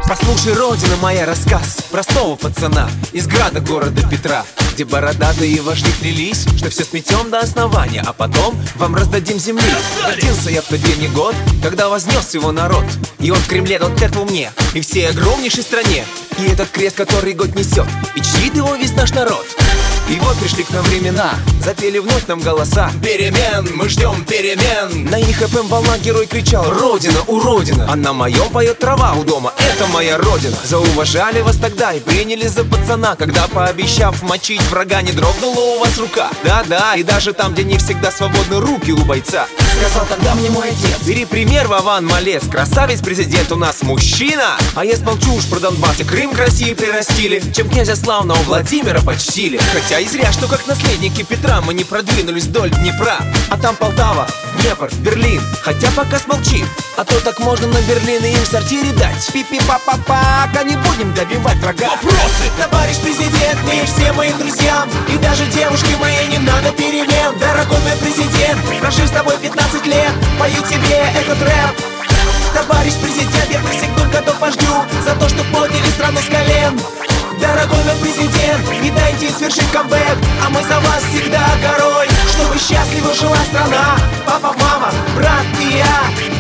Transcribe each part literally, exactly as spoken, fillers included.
Послушай, родина моя, рассказ простого пацана из града города Петра, где бородатые вожди клялись, что все сметем до основания, а потом вам раздадим земли. Родился я в тот день и год, когда вознес его народ, и он в Кремле тот клятву мне и всей огромнейшей стране. И этот крест, который год несет, и чтит его весь наш народ. И вот пришли к нам времена, запели вновь нам голоса перемен, мы ждем перемен. На их эф эм волна герой кричал: Родина, уродина! А на моем поет трава у дома: это моя родина. Зауважали вас тогда и приняли за пацана, когда, пообещав мочить врага, не дрогнула у вас рука. Да-да, и даже там, где не всегда свободны руки у бойца, сказал тогда мне мой отец: бери пример, Вован Малец, красавец президент у нас мужчина. А я смолчу уж про Донбасс, и Крым к России прирастили, чем князя славного Владимира почтили. Хотя и зря, что как наследники Петра мы не продвинулись вдоль Днепра. А там Полтава, Днепр, Берлин, хотя пока смолчим, а то так можно на Берлин и им в сортире дать. Пи-пи-па-па-па, не будем добивать врага. Вопросы! Товарищ президент, мы все моим друзьям, и даже девушки моей не надо перемен. Дорогой мой президент, прожив с тобой пятнадцать лет, пою тебе этот рэп. Товарищ президент, я присягну готов вождю за то, что подняли страну с колен. Дорогой мой президент, не дайте свершить камбэк, а мы за вас всегда горой, чтобы счастливо жила страна. Папа, мама, брат и я.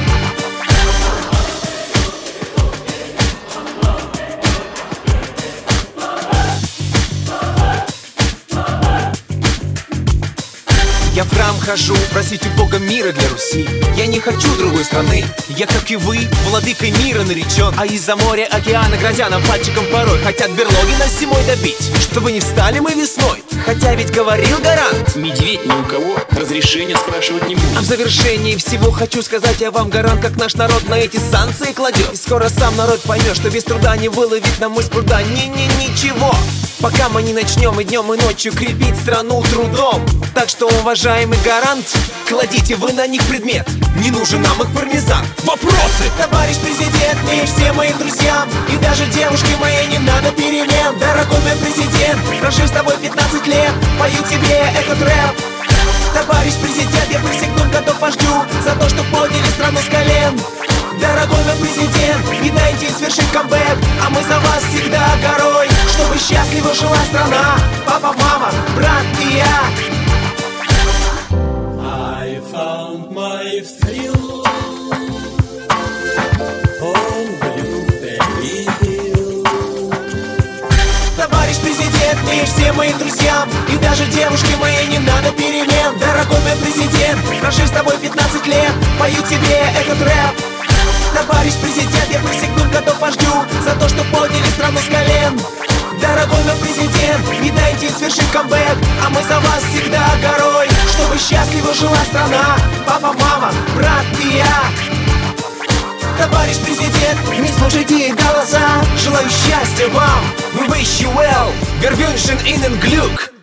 Я в храм хожу просить у Бога мира для Руси. Я не хочу другой страны. Я, как и вы, владыкой мира наречен. А из-за моря, океана грозя нам пальчиком порой хотят берлоги нас зимой добить, чтобы не встали мы весной. Хотя ведь говорил гарант: медведь ни у кого разрешения спрашивать не будет. А в завершении всего хочу сказать я вам, гарант, как наш народ на эти санкции кладет. И скоро сам народ поймет, что без труда не выловить нам из пруда ни-ни-ничего, пока мы не начнем и днем, и ночью крепить страну трудом. Так что, уважаемый гарант, кладите вы на них предмет, не нужен нам их пармезан. Вопросы! Товарищ президент, мы все моим друзьям, и даже девушки моей не надо перемен. Дорогой мой президент, прожив с тобой пятнадцать лет, пою тебе этот рэп. Товарищ президент, я присягну готов вождю за то, что подняли страну с колен. Дорогой мой президент, не дайте свершить камбэк, а мы за вас всегда горой, чтобы счастливо жила страна. Папа, мама, брат и я. I found my thrill on Blueberry Hill. Товарищ президент, мы все моим друзьям, и даже девушки моей не надо перемен. Дорогой мой президент, прожив с тобой пятнадцать лет, пою тебе этот рэп. Товарищ президент, я присягну готов вождю за то, что подняли страну с колен. Дорогой мой президент, не дайте свершить камбэк, а мы за вас всегда горой, чтобы счастливо жила страна. Папа, мама, брат и я. Товарищ президент, не слушайте их голоса, желаю счастья вам. We wish you well, wir wünschen Ihnen Glück.